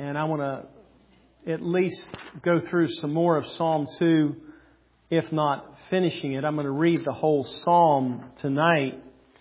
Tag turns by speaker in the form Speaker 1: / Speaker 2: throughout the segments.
Speaker 1: And I want to at least go through some more of Psalm 2, if not finishing it. I'm going to read the whole psalm tonight.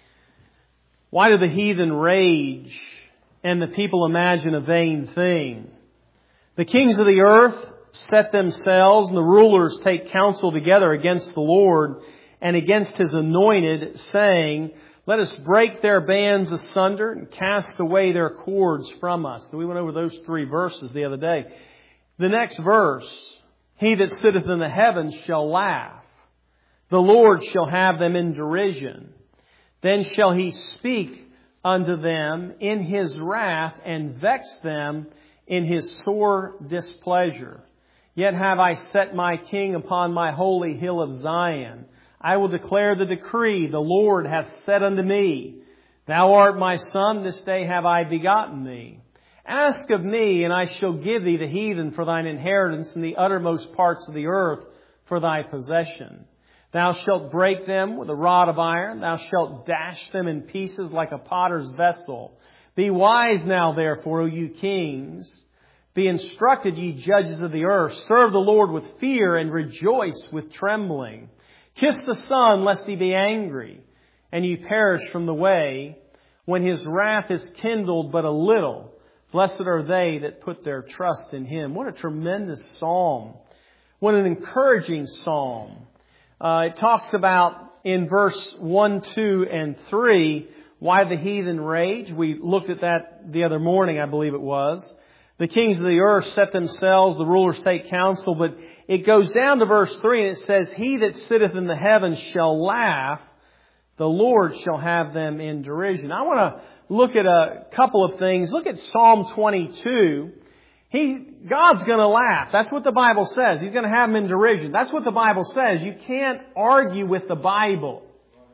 Speaker 1: Why do the heathen rage and the people imagine a vain thing? The kings of the earth set themselves, and the rulers take counsel together against the Lord and against His anointed, saying, let us break their bands asunder and cast away their cords from us. So we went over those 3 verses the other day. The next verse, he that sitteth in the heavens shall laugh. The Lord shall have them in derision. Then shall He speak unto them in His wrath and vex them in His sore displeasure. Yet have I set my King upon my holy hill of Zion. I will declare the decree. The Lord hath said unto me, Thou art my son, this day have I begotten thee. Ask of me, and I shall give thee the heathen for thine inheritance, and the uttermost parts of the earth for thy possession. Thou shalt break them with a rod of iron. Thou shalt dash them in pieces like a potter's vessel. Be wise now, therefore, O you kings. Be instructed, ye judges of the earth. Serve the Lord with fear and rejoice with trembling. Kiss the Son, lest He be angry, and ye perish from the way, when His wrath is kindled but a little. Blessed are they that put their trust in Him. What a tremendous psalm. What an encouraging psalm. It talks about in verse 1, 2, and 3, why the heathen rage. We looked at that the other morning, I believe it was. The kings of the earth set themselves, the rulers take counsel, but it goes down to verse 3 and it says, He that sitteth in the heavens shall laugh, the Lord shall have them in derision. I want to look at a couple of things. Look at Psalm 22. God's going to laugh. That's what the Bible says. He's going to have them in derision. That's what the Bible says. You can't argue with the Bible.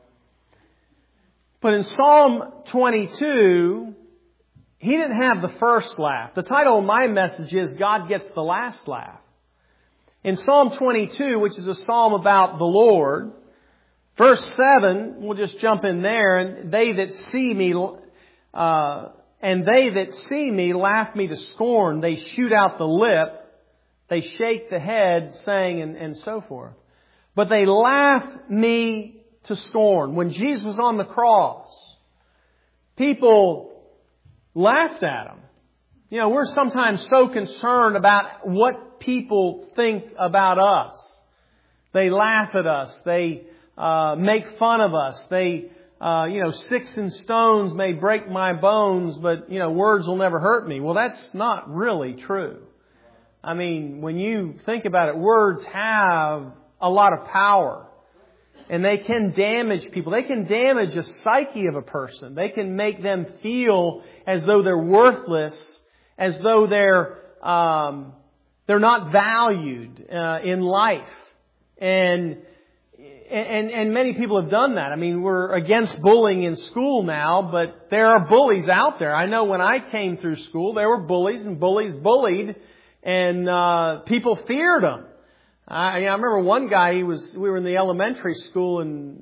Speaker 1: But in Psalm 22, He didn't have the first laugh. The title of my message is God Gets the Last Laugh. In Psalm 22, which is a psalm about the Lord, verse 7, we'll just jump in there, and they that see me laugh me to scorn. They shoot out the lip. They shake the head, saying, and so forth. But they laugh me to scorn. When Jesus was on the cross, people laughed at Him. You know, we're sometimes so concerned about what people think about us. They laugh at us. They make fun of us. They, sticks and stones may break my bones, but, words will never hurt me. Well, that's not really true. I mean, when you think about it, words have a lot of power. And they can damage people. They can damage a psyche of a person. They can make them feel as though they're worthless, as though they're not valued in life. And many people have done that. I mean, we're against bullying in school now, but there are bullies out there. I know when I came through school, there were bullies, and bullies bullied, and people feared them. I remember one guy. We were in the elementary school, and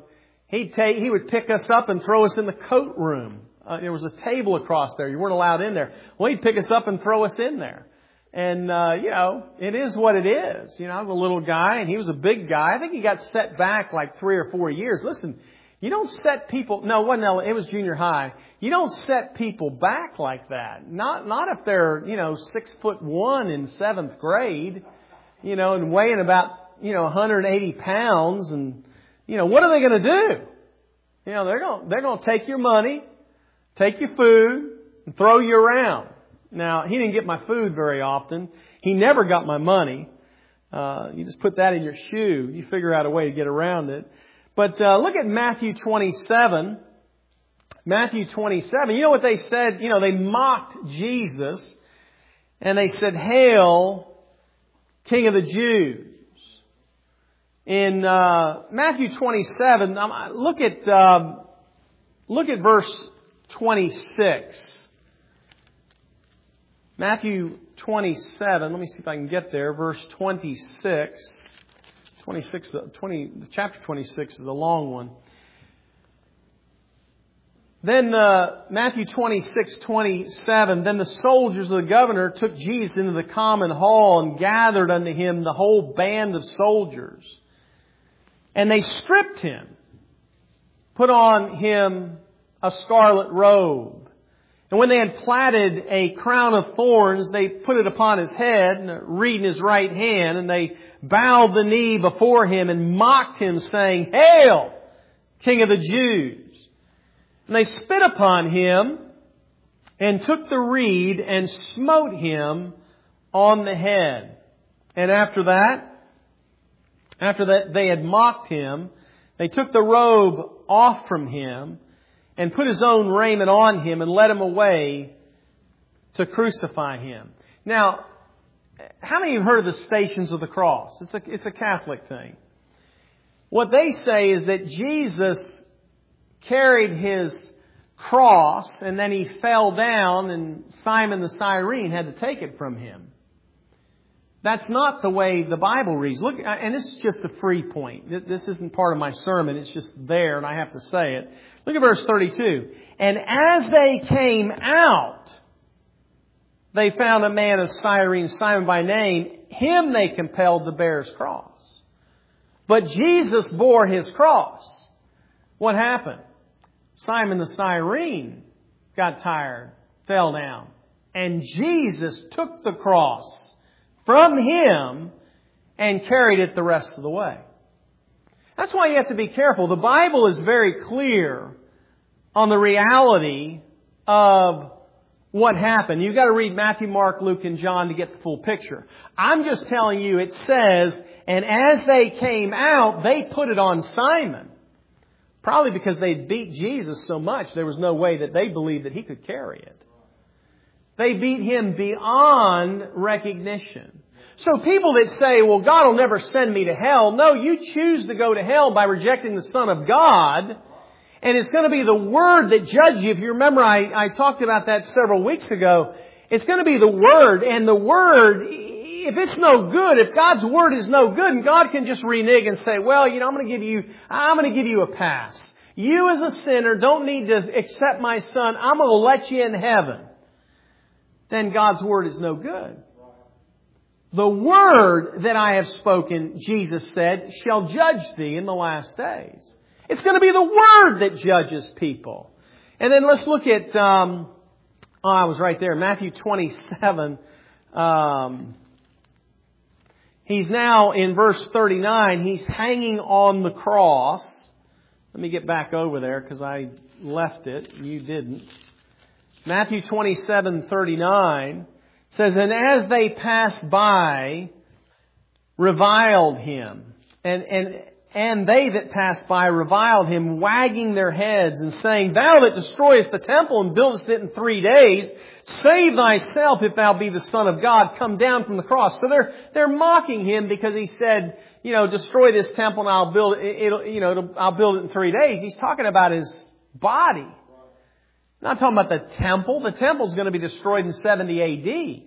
Speaker 1: he would pick us up and throw us in the coat room. There was a table across there. You weren't allowed in there. Well, he'd pick us up and throw us in there. And, it is what it is. I was a little guy and he was a big guy. I think he got set back like 3 or 4 years. Listen, you don't set people, no, it was junior high. You don't set people back like that. Not if they're, 6'1" in 7th grade, and weighing about, 180 pounds. And, what are they going to do? They're going to take your money, take your food, and throw you around. Now, he didn't get my food very often. He never got my money. You just put that in your shoe. You figure out a way to get around it. But look at Matthew 27. Matthew 27. You know what they said? They mocked Jesus. And they said, Hail, King of the Jews. In Matthew 27, look at verse 26. Matthew 27, let me see if I can get there, verse 26. Chapter 26 is a long one. Then Matthew 26:27, then the soldiers of the governor took Jesus into the common hall and gathered unto him the whole band of soldiers. And they stripped him, put on him a scarlet robe. And when they had platted a crown of thorns, they put it upon his head and a reed in his right hand. And they bowed the knee before him and mocked him, saying, Hail, King of the Jews! And they spit upon him and took the reed and smote him on the head. And after that they had mocked him, they took the robe off from him and put his own raiment on him and led him away to crucify him. Now, how many of you have heard of the Stations of the Cross? It's a Catholic thing. What they say is that Jesus carried his cross and then he fell down and Simon the Cyrene had to take it from him. That's not the way the Bible reads. Look, and this is just a free point. This isn't part of my sermon. It's just there and I have to say it. Look at verse 32. And as they came out, they found a man of Cyrene, Simon by name. Him they compelled to bear his cross. But Jesus bore his cross. What happened? Simon the Cyrene got tired, fell down. And Jesus took the cross from him and carried it the rest of the way. That's why you have to be careful. The Bible is very clear on the reality of what happened. You've got to read Matthew, Mark, Luke, and John to get the full picture. I'm just telling you, it says, and as they came out, they put it on Simon. Probably because they beat Jesus so much, there was no way that they believed that he could carry it. They beat him beyond recognition. So people that say, well, God will never send me to hell. No, you choose to go to hell by rejecting the Son of God. And it's going to be the Word that judges you. If you remember, I talked about that several weeks ago. It's going to be the Word. And the Word, if it's no good, if God's Word is no good, and God can just renege and say, well, I'm going to give you a pass. You as a sinner don't need to accept my Son. I'm going to let you in heaven. Then God's Word is no good. The word that I have spoken, Jesus said, shall judge thee in the last days. It's going to be the Word that judges people. And then let's look at, I was right there, Matthew 27. He's now in verse 39. He's hanging on the cross. Let me get back over there because I left it. You didn't. Matthew 27:39 says, and as they passed by, reviled him. And they that passed by reviled him, wagging their heads and saying, thou that destroyest the temple and buildest it in 3 days, save thyself if thou be the Son of God, come down from the cross. So they're mocking him because he said, destroy this temple and I'll build it. I'll build it in 3 days. He's talking about his body. Not talking about the temple. The temple's going to be destroyed in 70 A.D.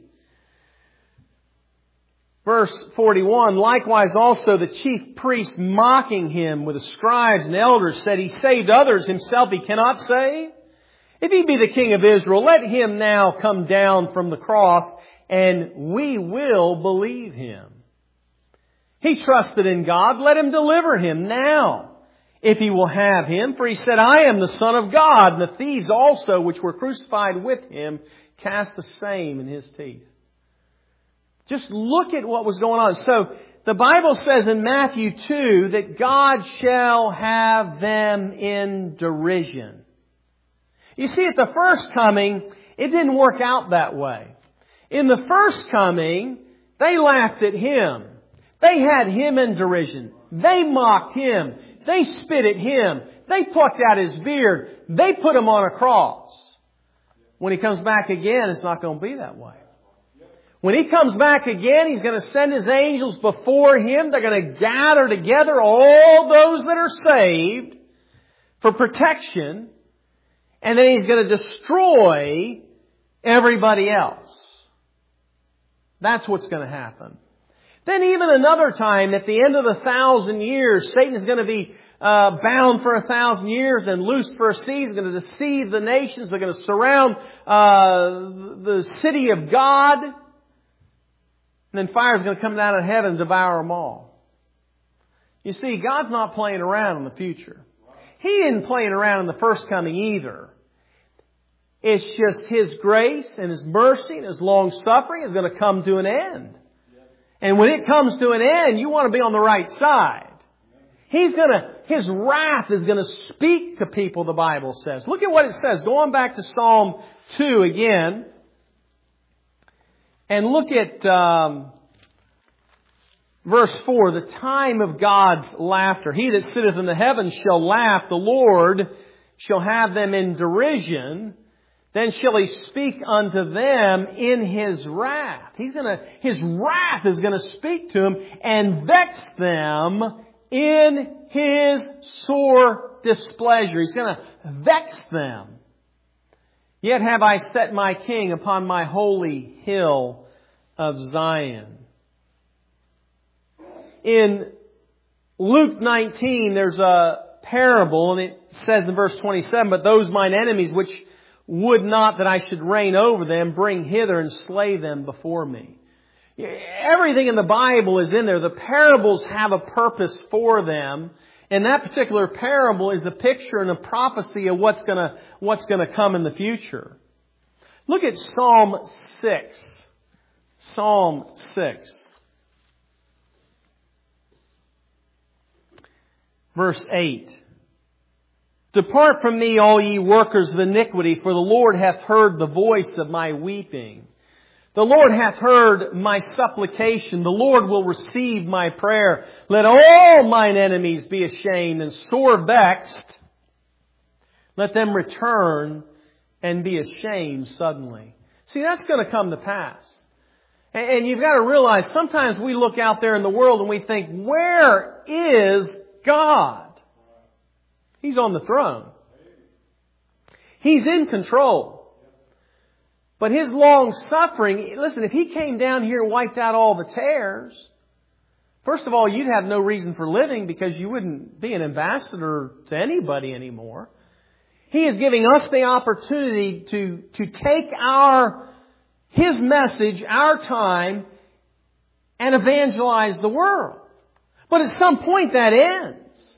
Speaker 1: Verse 41, likewise also the chief priests mocking him with the scribes and elders said, he saved others, himself he cannot save. If he be the King of Israel, let him now come down from the cross and we will believe him. He trusted in God, let him deliver him now, if he will have him. For he said, I am the Son of God, and the thieves also which were crucified with him cast the same in his teeth. Just look at what was going on. So the Bible says in Matthew 2 that God shall have them in derision. You see, at the first coming, it didn't work out that way. In the first coming, they laughed at him. They had him in derision. They mocked him. They spit at him. They plucked out his beard. They put him on a cross. When he comes back again, it's not going to be that way. When he comes back again, he's going to send his angels before him. They're going to gather together all those that are saved for protection. And then he's going to destroy everybody else. That's what's going to happen. Then even another time, at the end of the 1,000 years, Satan is going to be bound for 1,000 years, then loosed for a season, going to deceive the nations. They're going to surround the city of God. And then fire is going to come down out of heaven and devour them all. You see, God's not playing around in the future. He isn't playing around in the first coming either. It's just His grace and His mercy and His long suffering is going to come to an end. And when it comes to an end, you want to be on the right side. His wrath is going to speak to people, the Bible says. Look at what it says. Go on back to Psalm 2 again. And look at verse 4. The time of God's laughter. He that sitteth in the heavens shall laugh. The Lord shall have them in derision. Then shall He speak unto them in His wrath. His wrath is going to speak to them and vex them in His sore displeasure. He's going to vex them. Yet have I set my King upon my holy hill of Zion. In Luke 19, there's a parable, and it says in verse 27, but those mine enemies which would not that I should reign over them, bring hither and slay them before me. Everything in the Bible is in there. The parables have a purpose for them. And that particular parable is a picture and a prophecy of what's going to come in the future. Look at Psalm 6. Psalm 6. Verse 8. Depart from me, all ye workers of iniquity, for the Lord hath heard the voice of my weeping. The Lord hath heard my supplication. The Lord will receive my prayer. Let all mine enemies be ashamed and sore vexed. Let them return and be ashamed suddenly. See, that's going to come to pass. And you've got to realize sometimes we look out there in the world and we think, where is God? He's on the throne. He's in control. But His long suffering, listen, if He came down here and wiped out all the tares, first of all, you'd have no reason for living because you wouldn't be an ambassador to anybody anymore. He is giving us the opportunity to take His message, our time, and evangelize the world. But at some point that ends.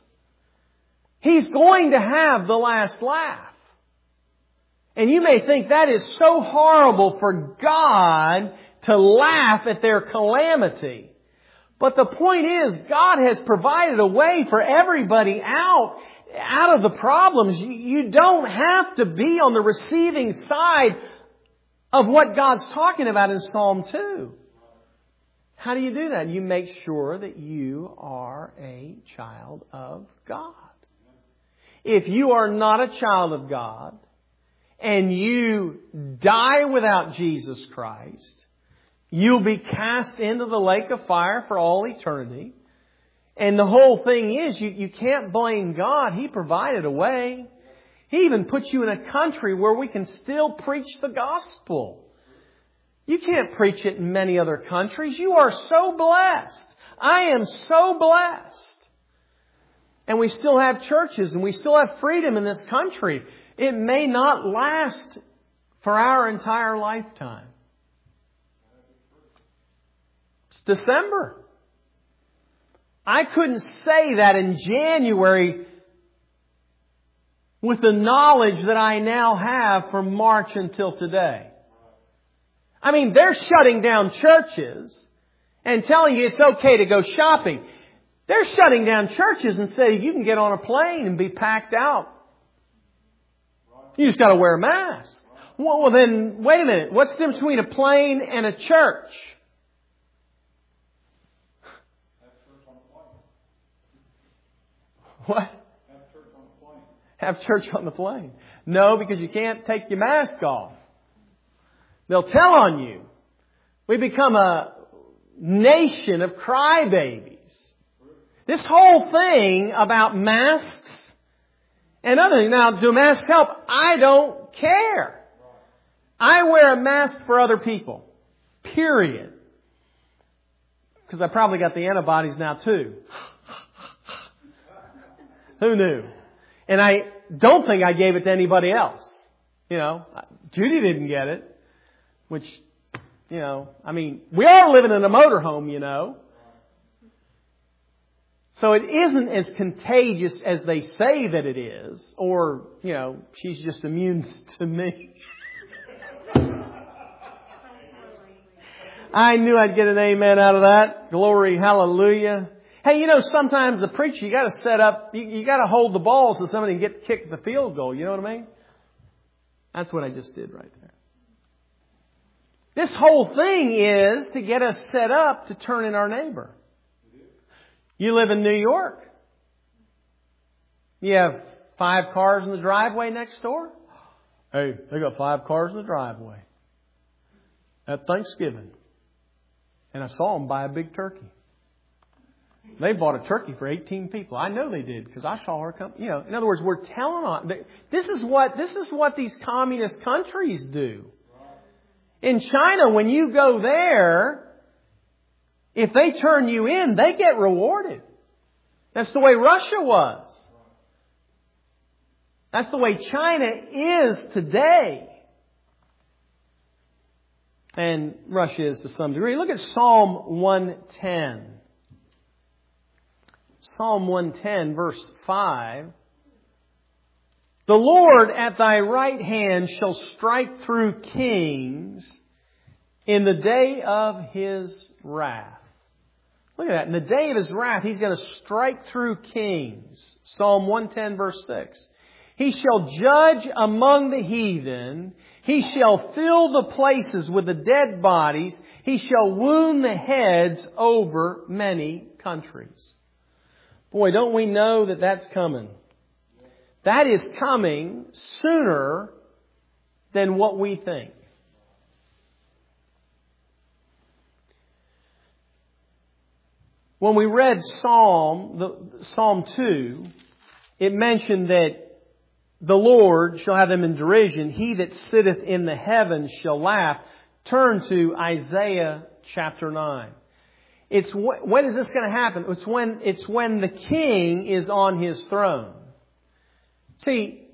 Speaker 1: He's going to have the last laugh. And you may think that is so horrible for God to laugh at their calamity. But the point is, God has provided a way for everybody out of the problems. You don't have to be on the receiving side of what God's talking about in Psalm 2. How do you do that? You make sure that you are a child of God. If you are not a child of God and you die without Jesus Christ, you'll be cast into the lake of fire for all eternity. And the whole thing is, you can't blame God. He provided a way. He even put you in a country where we can still preach the gospel. You can't preach it in many other countries. You are so blessed. I am so blessed. And we still have churches and we still have freedom in this country. It may not last for our entire lifetime. It's December. I couldn't say that in January with the knowledge that I now have from March until today. I mean, they're shutting down churches and telling you it's okay to go shopping. They're shutting down churches and saying you can get on a plane and be packed out. You just got to wear a mask. Well, then, wait a minute. What's the difference between a plane and a church? What? Have church on the plane. No, because you can't take your mask off. They'll tell on you. We become a nation of crybabies. This whole thing about masks and other things. Now, do masks help? I don't care. I wear a mask for other people. Period. Because I probably got the antibodies now too. Who knew? And I don't think I gave it to anybody else. You know, Judy didn't get it, which, you know, I mean, we are living in a motorhome, you know. So it isn't as contagious as they say that it is, or, you know, she's just immune to me. I knew I'd get an amen out of that. Glory, hallelujah. Hey, you know, sometimes the preacher, you got to set up, you got to hold the ball so somebody can get to kick the field goal. You know what I mean? That's what I just did right there. This whole thing is to get us set up to turn in our neighbor. You live in New York. You have 5 cars in the driveway next door. Hey, they got 5 cars in the driveway at Thanksgiving. And I saw them buy a big turkey. They bought a turkey for 18 people. I know they did because I saw her come. You know, in other words, we're telling on. This is what these communist countries do. In China, when you go there, if they turn you in, they get rewarded. That's the way Russia was. That's the way China is today. And Russia is to some degree. Look at Psalm 110. Psalm 110, verse 5. The Lord at thy right hand shall strike through kings in the day of His wrath. Look at that. In the day of His wrath, He's going to strike through kings. Psalm 110, verse 6. He shall judge among the heathen. He shall fill the places with the dead bodies. He shall wound the heads over many countries. Boy, don't we know that that's coming? That is coming sooner than what we think. When we read Psalm 2, it mentioned that the Lord shall have them in derision. He that sitteth in the heavens shall laugh. Turn to Isaiah chapter 9. When is this going to happen? It's when the king is on his throne. See,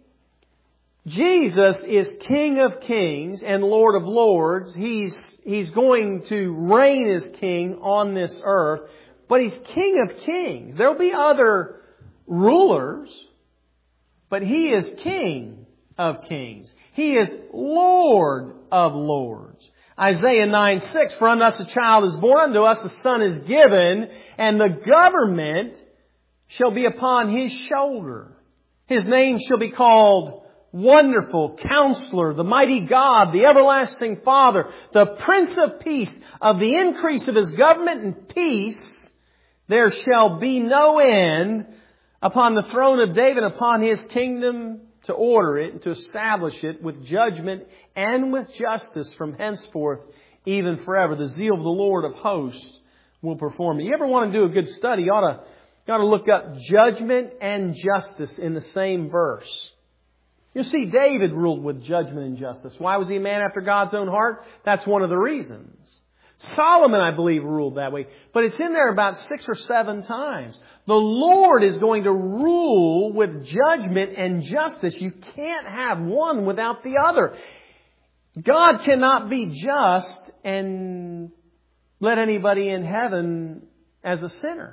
Speaker 1: Jesus is King of kings and Lord of lords. He's going to reign as king on this earth. But He's King of kings. There'll be other rulers. But He is King of kings. He is Lord of lords. Isaiah 9:6, for unto us a child is born, unto us a son is given, and the government shall be upon His shoulder. His name shall be called Wonderful, Counselor, the Mighty God, the Everlasting Father, the Prince of Peace. Of the increase of His government and peace, there shall be no end upon the throne of David, upon His kingdom, to order it and to establish it with judgment and with justice from henceforth, even forever. The zeal of the Lord of hosts will perform it. You ever want to do a good study, you ought to look up judgment and justice in the same verse. You see, David ruled with judgment and justice. Why was he a man after God's own heart? That's one of the reasons. Solomon, I believe, ruled that way. But it's in there about 6 or 7 times. The Lord is going to rule with judgment and justice. You can't have one without the other. God cannot be just and let anybody in heaven as a sinner.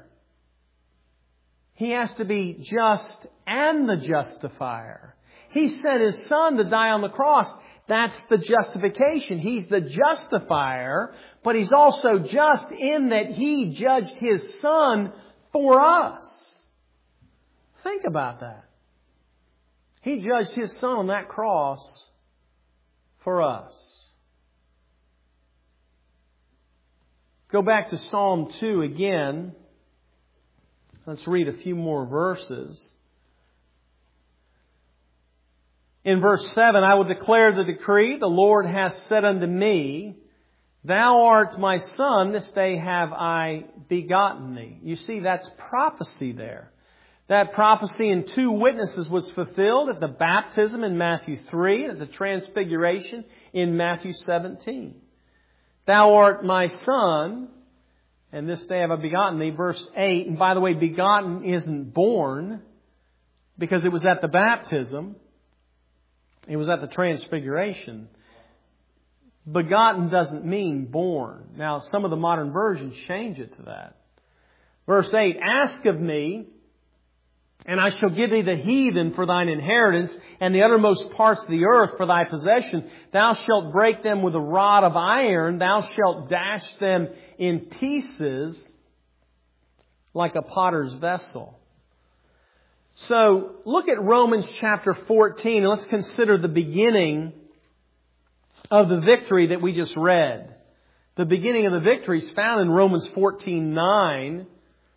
Speaker 1: He has to be just and the justifier. He sent His Son to die on the cross. That's the justification. He's the justifier, but He's also just in that He judged His Son for us. Think about that. He judged His Son on that cross for us. Go back to Psalm 2 again. Let's read a few more verses. In verse 7, I will declare the decree, the Lord hath said unto me, Thou art my son, this day have I begotten thee. You see, that's prophecy there. That prophecy in 2 witnesses was fulfilled at the baptism in Matthew 3, at the transfiguration in Matthew 17. Thou art my son, and this day have I begotten thee. Verse 8, and by the way, begotten isn't born. Because it was at the baptism, it was at the transfiguration. Begotten doesn't mean born. Now, some of the modern versions change it to that. Verse 8, ask of me, and I shall give thee the heathen for thine inheritance, and the uttermost parts of the earth for thy possession. Thou shalt break them with a rod of iron. Thou shalt dash them in pieces like a potter's vessel. So, look at Romans chapter 14, and let's consider the beginning of the victory that we just read. The beginning of the victory is found in Romans 14:9.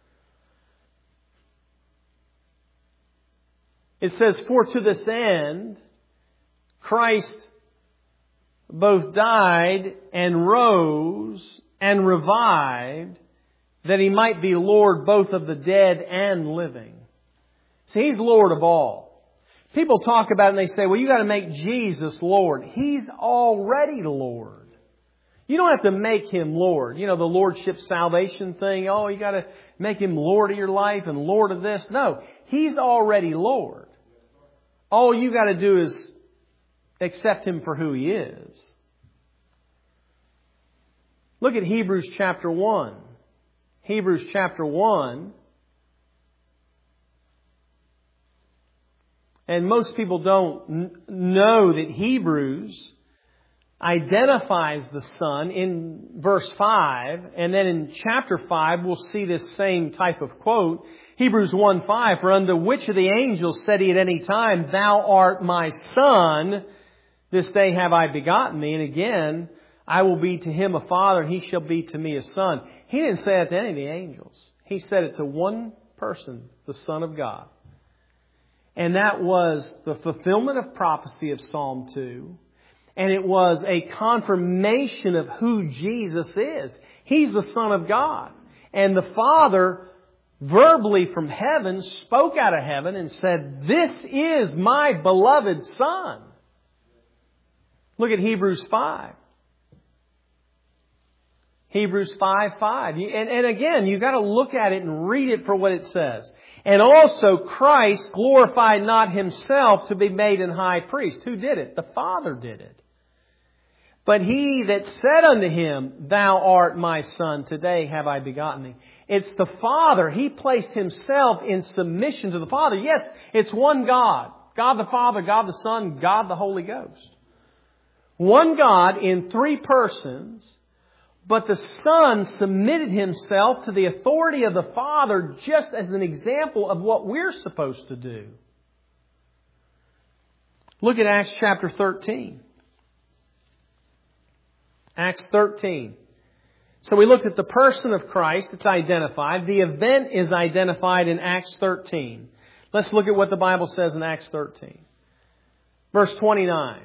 Speaker 1: It says, for to this end, Christ both died and rose and revived, that He might be Lord both of the dead and living. See, He's Lord of all. People talk about it and they say, well, you got to make Jesus Lord. He's already Lord. You don't have to make Him Lord. You know, the Lordship salvation thing. Oh, you got to make Him Lord of your life and Lord of this. No, He's already Lord. All you got to do is accept Him for who He is. Look at Hebrews chapter 1. Hebrews chapter 1. And most people don't know that Hebrews identifies the Son in verse 5. And then in chapter 5, we'll see this same type of quote. Hebrews 1:5, for unto which of the angels said He at any time, Thou art my Son, this day have I begotten thee. And again, I will be to him a father, and he shall be to me a son. He didn't say it to any of the angels. He said it to one person, the Son of God. And that was the fulfillment of prophecy of Psalm 2. And it was a confirmation of who Jesus is. He's the Son of God. And the Father verbally from heaven spoke out of heaven and said, this is my beloved Son. Look at Hebrews 5. Hebrews 5:5. And again, you've got to look at it and read it for what it says. And also Christ glorified not Himself to be made an high priest. Who did it? The Father did it. But He that said unto Him, Thou art my Son, today have I begotten thee. It's the Father. He placed Himself in submission to the Father. Yes, it's one God. God the Father, God the Son, God the Holy Ghost. One God in three persons. But the Son submitted Himself to the authority of the Father just as an example of what we're supposed to do. Look at Acts chapter 13. Acts 13. So we looked at the person of Christ. It's identified. The event is identified in Acts 13. Let's look at what the Bible says in Acts 13. Verse 29.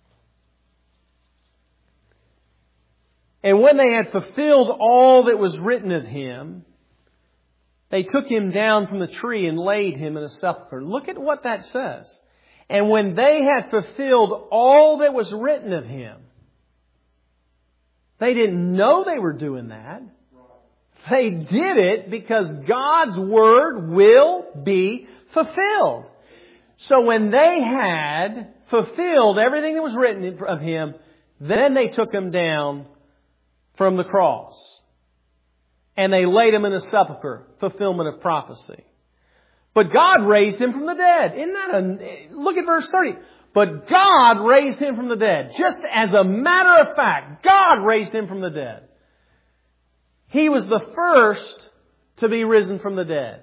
Speaker 1: And when they had fulfilled all that was written of Him, they took Him down from the tree and laid Him in a sepulchre. Look at what that says. And when they had fulfilled all that was written of Him, they didn't know they were doing that. They did it because God's Word will be fulfilled. So when they had fulfilled everything that was written of Him, then they took Him down from the cross. And they laid Him in a sepulchre, fulfillment of prophecy. But God raised Him from the dead. Isn't that look at verse 30. But God raised Him from the dead. Just as a matter of fact, God raised Him from the dead. He was the first to be risen from the dead.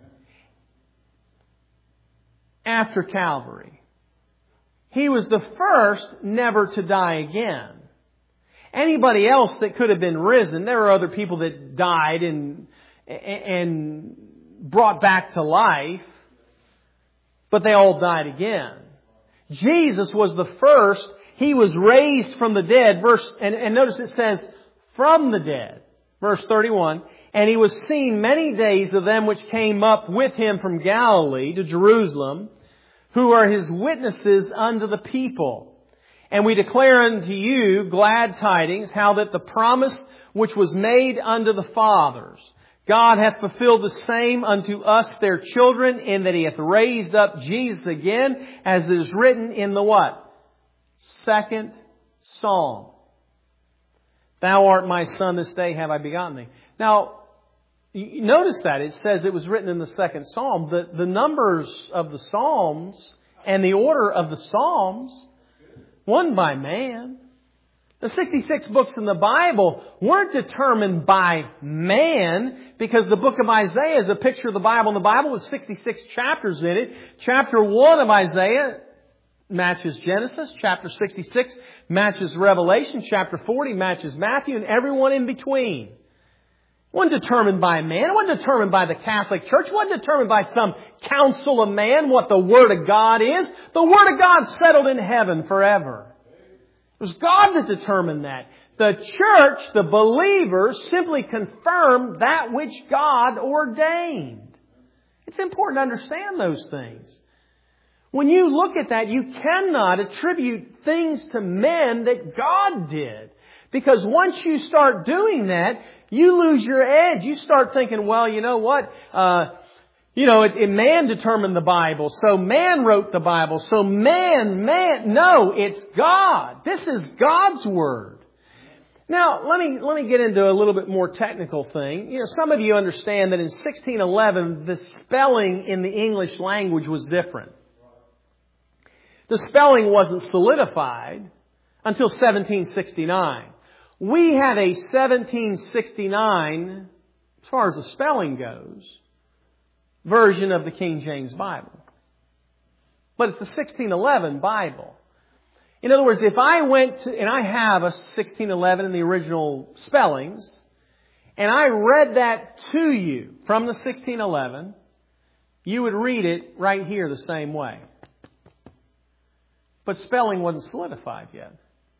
Speaker 1: After Calvary. He was the first never to die again. Anybody else that could have been risen, there were other people that died and brought back to life, but they all died again. Jesus was the first. He was raised from the dead. And notice it says, from the dead. Verse 31. And He was seen many days of them which came up with Him from Galilee to Jerusalem, who are His witnesses unto the people. And we declare unto you glad tidings, how that the promise which was made unto the fathers God hath fulfilled the same unto us their children, in that He hath raised up Jesus again, as it is written in the what? Second Psalm. Thou art my Son, this day have I begotten thee. Now, notice that it says it was written in the second Psalm. The numbers of the Psalms and the order of the Psalms, one by man. The 66 books in the Bible weren't determined by man, because the book of Isaiah is a picture of the Bible. And the Bible has 66 chapters in it. Chapter 1 of Isaiah matches Genesis. Chapter 66 matches Revelation. Chapter 40 matches Matthew, and everyone in between. It wasn't determined by man. It wasn't determined by the Catholic Church. It wasn't determined by some council of man what the Word of God is. The Word of God settled in heaven forever. It was God that determined that. The church, the believers, simply confirmed that which God ordained. It's important to understand those things. When you look at that, you cannot attribute things to men that God did. Because once you start doing that, you lose your edge. You start thinking, well, you know what? Man determined the Bible, so man wrote the Bible, so man. No, it's God. This is God's Word. Now, let me get into a little bit more technical thing. Some of you understand that in 1611, the spelling in the English language was different. The spelling wasn't solidified until 1769. We had a 1769, as far as the spelling goes, version of the King James Bible. But it's the 1611 Bible. In other words, if I went to, and I have a 1611 in the original spellings, and I read that to you from the 1611, you would read it right here the same way. But spelling wasn't solidified yet.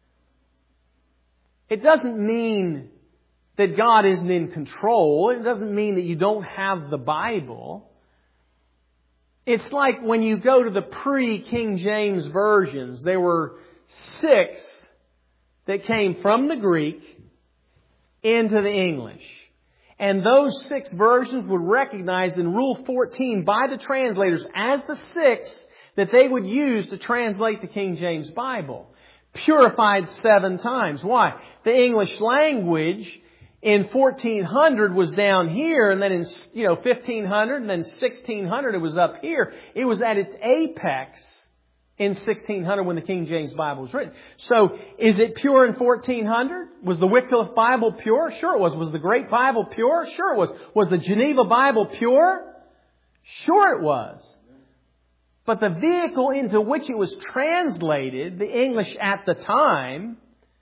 Speaker 1: It doesn't mean that God isn't in control. It doesn't mean that you don't have the Bible. It's like when you go to the pre-King James versions, there were 6 that came from the Greek into the English. And those 6 versions were recognized in Rule 14 by the translators as the 6 that they would use to translate the King James Bible. Purified 7 times. Why? The English language in 1400 was down here, and then in 1500, and then 1600 it was up here. It was at its apex in 1600 when the King James Bible was written. So, is it pure in 1400? Was the Wycliffe Bible pure? Sure it was. Was the Great Bible pure? Sure it was. Was the Geneva Bible pure? Sure it was. But the vehicle into which it was translated, the English at the time,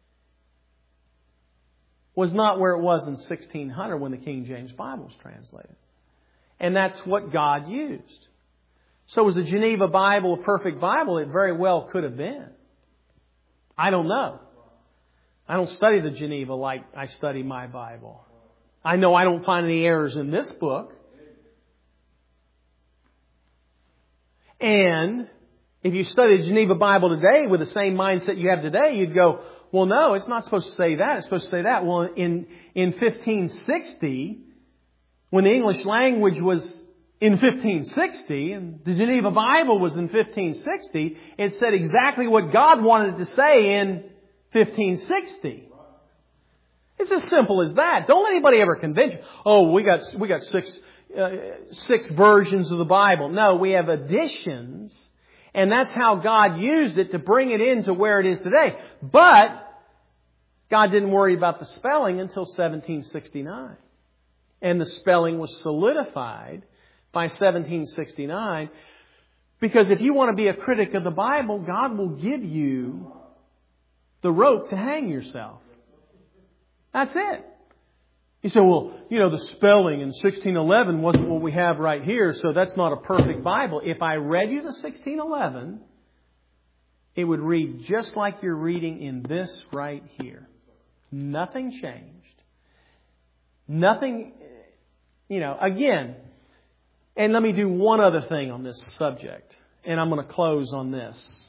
Speaker 1: was not where it was in 1600 when the King James Bible was translated. And that's what God used. So was the Geneva Bible a perfect Bible? It very well could have been. I don't know. I don't study the Geneva like I study my Bible. I know I don't find any errors in this book. And if you study the Geneva Bible today with the same mindset you have today, you'd go, well, no, it's not supposed to say that. It's supposed to say that. Well, in 1560, when the English language was in 1560, and the Geneva Bible was in 1560, it said exactly what God wanted it to say in 1560. It's as simple as that. Don't let anybody ever convince you, oh, we got 6 versions of the Bible. No, we have additions. And that's how God used it to bring it into where it is today. But God didn't worry about the spelling until 1769. And the spelling was solidified by 1769. Because if you want to be a critic of the Bible, God will give you the rope to hang yourself. That's it. You say, well, the spelling in 1611 wasn't what we have right here, so that's not a perfect Bible. If I read you the 1611, it would read just like you're reading in this right here. Nothing changed. Nothing, again. And let me do one other thing on this subject, and I'm going to close on this.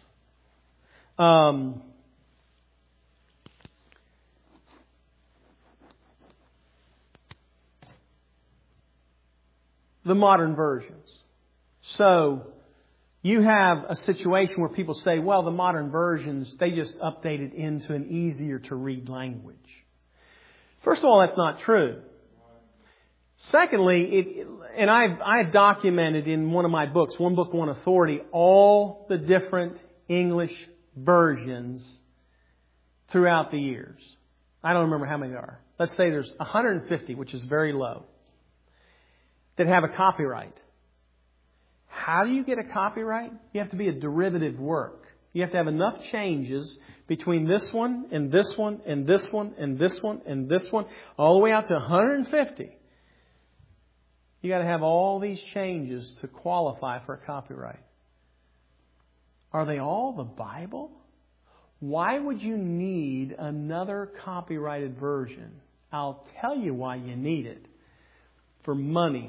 Speaker 1: the modern versions. So you have a situation where people say, well, the modern versions, they just update it into an easier to read language. First of all, that's not true. Secondly, I've documented in one of my books, One Book, One Authority, all the different English versions throughout the years. I don't remember how many there are. Let's say there's 150, which is very low, that have a copyright. How do you get a copyright? You have to be a derivative work. You have to have enough changes between this one and this one and this one and this one and this one, all the way out to 150. You got to have all these changes to qualify for a copyright. Are they all the Bible? Why would you need another copyrighted version? I'll tell you why you need it. For money.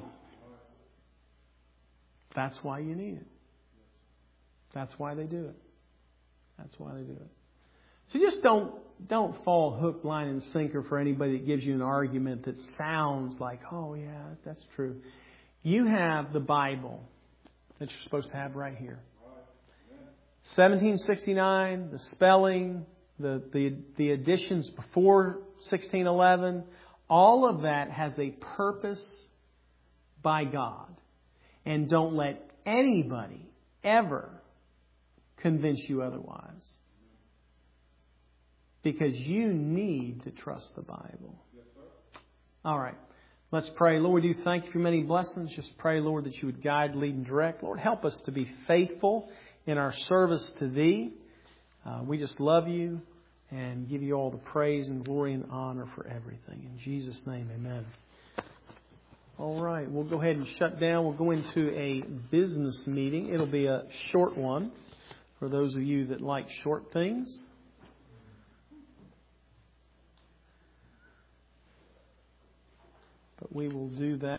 Speaker 1: That's why you need it. That's why they do it. That's why they do it. So just don't fall hook, line, and sinker for anybody that gives you an argument that sounds like, oh yeah, that's true. You have the Bible that you're supposed to have right here. 1769, the spelling, the additions before 1611, all of that has a purpose by God. And don't let anybody ever convince you otherwise. Because you need to trust the Bible.
Speaker 2: Yes, sir.
Speaker 1: All right. Let's pray. Lord, we do thank you for many blessings. Just pray, Lord, that you would guide, lead, and direct. Lord, help us to be faithful in our service to Thee. We just love you and give you all the praise and glory and honor for everything. In Jesus' name, amen. All right. We'll go ahead and shut down. We'll go into a business meeting. It'll be a short one for those of you that like short things. But we will do that.